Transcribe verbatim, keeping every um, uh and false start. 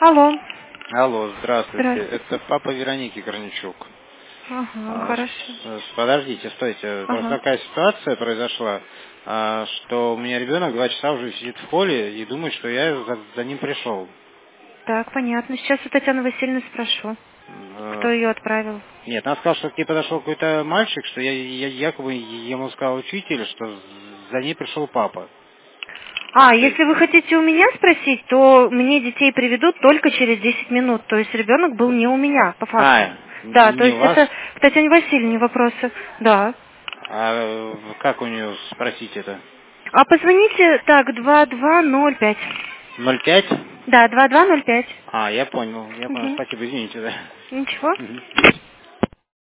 Алло. Алло, здравствуйте. Здравствуйте. Это папа Вероники Корничук. Ага, А, хорошо. с- Подождите, стойте. Просто Ага. такая ситуация произошла, а, что у меня ребенок два часа уже сидит в холле и думает, что я за, за ним пришел. Так, понятно. Сейчас у Татьяны Васильевны спрошу, Э, кто ее отправил. Нет, она сказала, что к ней подошел какой-то мальчик, что я, я якобы ему сказал учитель, что за ней пришел папа. А, То есть- если вы хотите у меня спросить, то мне детей приведут только через десять минут. То есть ребенок был не у меня, по факту. А, Да, то не у есть вас? это к Татьяне Васильевне вопросы. Да. А как у нее спросить это? А позвоните, так, два два ноль пять. Ноль пять? Да, два два ноль пять. А, я понял, я понял. Угу. Спасибо, извините, да. Ничего. Мгм.